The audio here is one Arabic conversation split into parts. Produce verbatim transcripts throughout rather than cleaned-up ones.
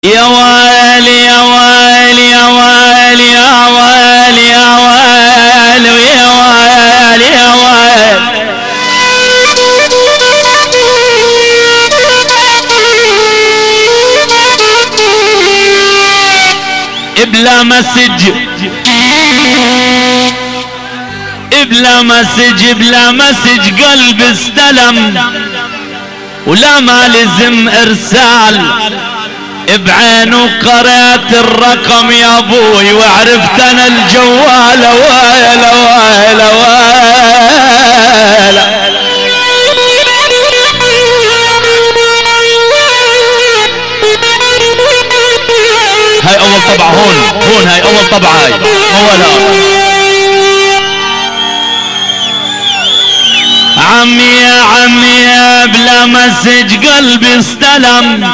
يا ويلي يا ويلي يا ويلي يا ويلي يا ويلي يا ويلي يا ويلي بلا مسج بلا مسج بلا مسج قلبي استلم ولا ما لزم ارسال بعينه قرأت الرقم يا ابوي وعرفت انا الجوال ويلا ويلا ويلا هاي اول طبعة هون هون هاي اول طبعة هاي ولا عمي يا عمي يا بلا مسج قلبي استلم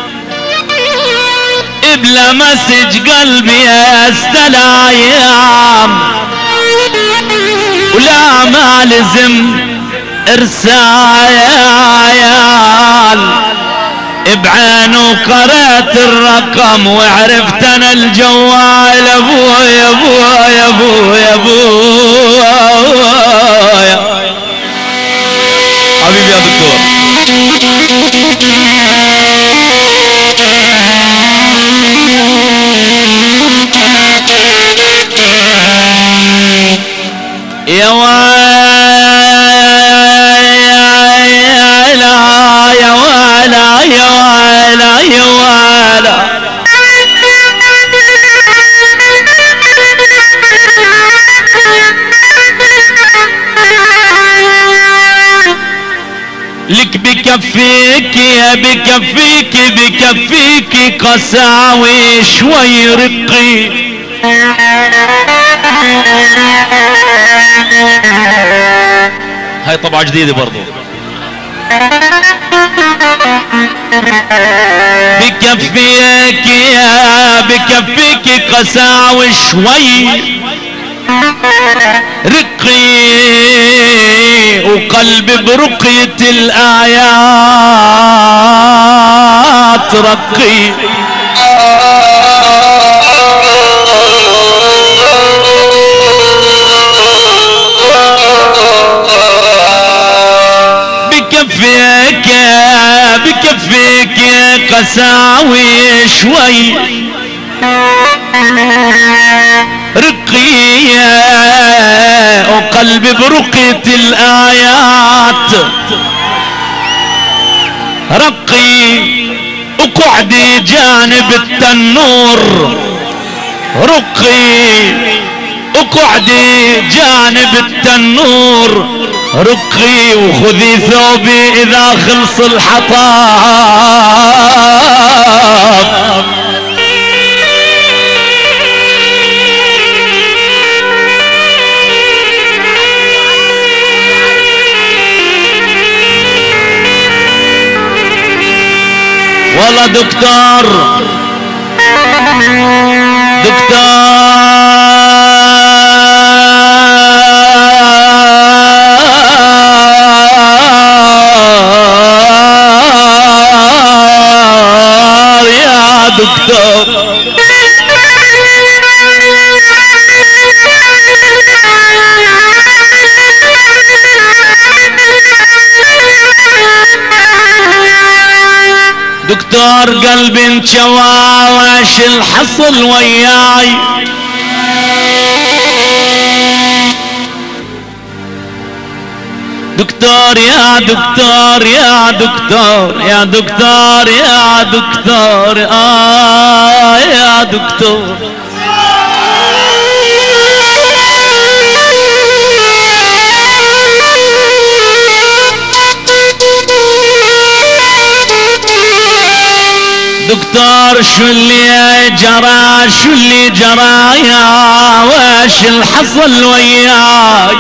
بلا مسج قلبي استلايام ولا ما لزم ارسال بعينه قرأت الرقم وعرفت انا الجوال ابويا ابويا ابويا ابويا حبيبي يا دكتور يا ويلا يا ويلا يا ويلا يا ويلا لك بكفيك يا بكفيك بكفيك قساوي شوي رقي هاي طبعة جديدة برضو بكفيك يا بكفيك قساوي شوي رقي وقلبي برقية الآيات رقي بكفيك بكفيك قساوي شوي رقية وقلبي برقية الآيات رقي وقعدي جانب التنور رقي وقعدي جانب التنور رقي وخذي ثوبي إذا خلص الحطاب والله دكتور دكتور يا دكتور دكتور قلبي انشوى واش الحصل وياي دكتور يا دكتور يا دكتور يا دكتور يا دكتور آه يا دكتور دكتور شو اللي جرى شو اللي جرى يا واش الحصل وياي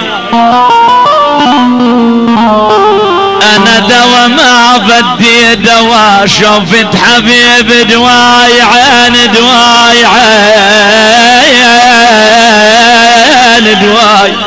انا دوا ما بدي دوا شوفت حبيب دواي عين دواي عين دواي